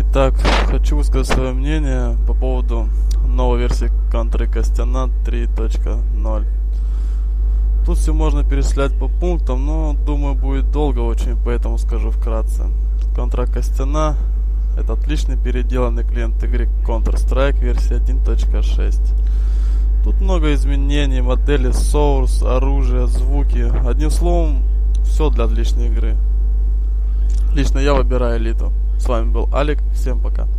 Итак, хочу высказать свое мнение по поводу новой версии Контры Костяна 3.0. Тут все можно перечислять по пунктам, но думаю будет долго очень, поэтому скажу вкратце. Контра Костяна — это отличный переделанный клиент игры Counter-Strike версии 1.6. Тут много изменений, модели, source, оружие, звуки. Одним словом, все для отличной игры. Лично я выбираю элиту. С вами был Алик, всем пока.